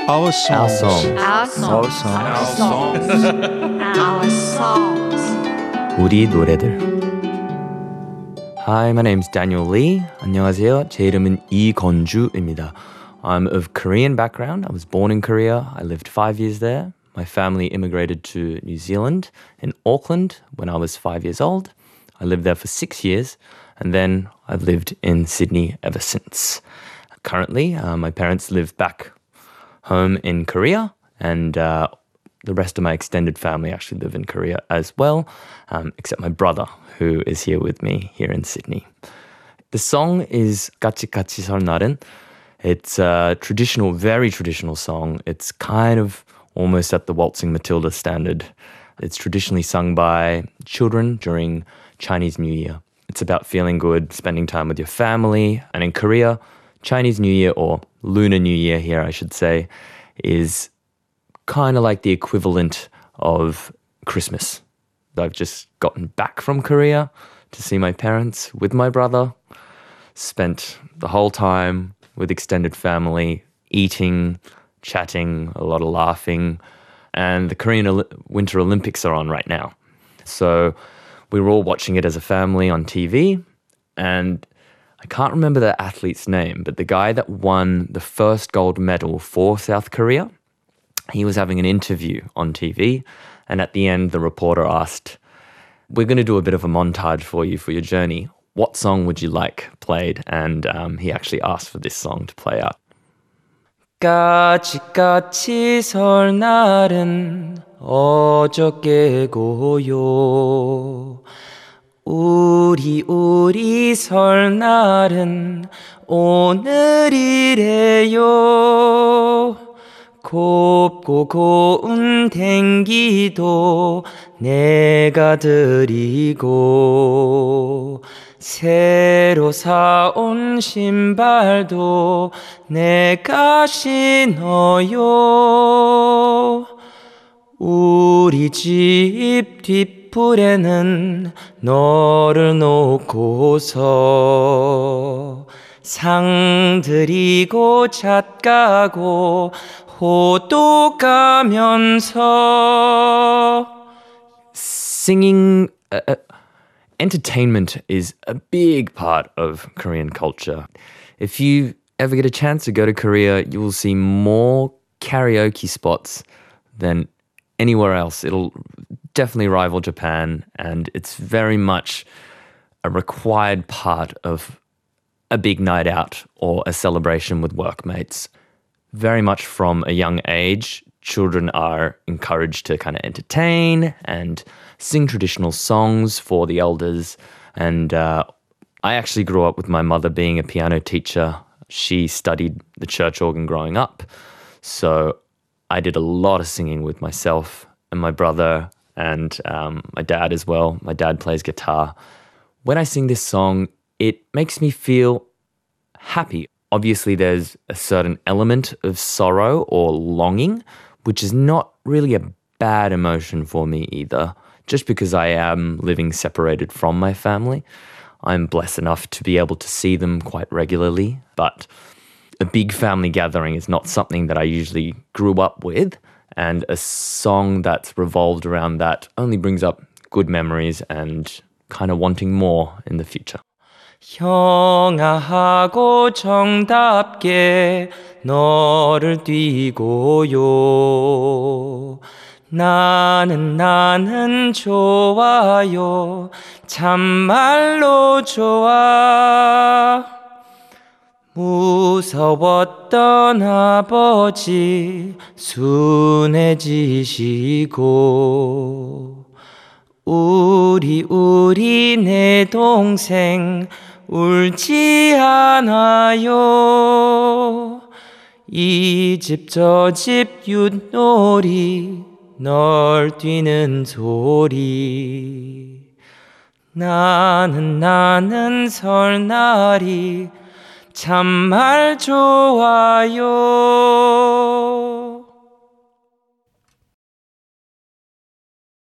Our songs. Our songs. Our songs. Our songs. 우리 노래들. Hi, my name's Daniel Lee. 안녕하세요. 제 이름은 이건주입니다. I'm of Korean background. I was born in Korea. I lived 5 years there. My family immigrated to New Zealand in Auckland when I was 5 years old. I lived there for 6 years, and then I've lived in Sydney ever since. Currently, my parents live back home in Korea, and the rest of my extended family actually live in Korea as well, except my brother, who is here with me here in Sydney. The song is 같이 설날은. It's a traditional, very traditional song. It's kind of almost at the Waltzing Matilda standard. It's traditionally sung by children during Chinese New Year. It's about feeling good, spending time with your family. And in Korea, Chinese New Year, or Lunar New Year here, I should say, is kind of like the equivalent of Christmas. I've just gotten back from Korea to see my parents with my brother, spent the whole time with extended family, eating, chatting, a lot of laughing, and the Korean Winter Olympics are on right now. So we were all watching it as a family on TV, and I can't remember the athlete's name, but the guy that won the first gold medal for South Korea, he was having an interview on TV, and at the end, the reporter asked, "We're going to do a bit of a montage for you for your journey. What song would you like played?" And he actually asked for this song to play out. 까치 설날은 어저께고요. 우리 설날은 오늘이래요. 곱고 고운 댕기도 내가 드리고 새로 사온 신발도 내가 신어요. 우리 집 뒷풀에는 너를 놓고서 상 드리고 잣 가고 호도 가면서 Singing, entertainment is a big part of Korean culture. If you ever get a chance to go to Korea, you will see more karaoke spots than anywhere else. It'll definitely rival Japan, and it's very much a required part of a big night out or a celebration with workmates. Very much from a young age, children are encouraged to kind of entertain and sing traditional songs for the elders. And I actually grew up with my mother being a piano teacher. She studied the church organ growing up. So I did a lot of singing with myself and my brother and my dad as well. My dad plays guitar. When I sing this song, it makes me feel happy. Obviously, there's a certain element of sorrow or longing, which is not really a bad emotion for me either. Just because I am living separated from my family, I'm blessed enough to be able to see them quite regularly. But a big family gathering is not something that I usually grew up with. And a song that's revolved around that only brings up good memories and kind of wanting more in the future. 형아하고 정답게 너를 뛰고요. 나는 좋아요. 참말로 좋아. 무서웠던 아버지 순해지시고 우리 내 동생 울지 않아요. 이 집 저 집 윷놀이 널 뛰는 소리 나는 설날이 참말 좋아요.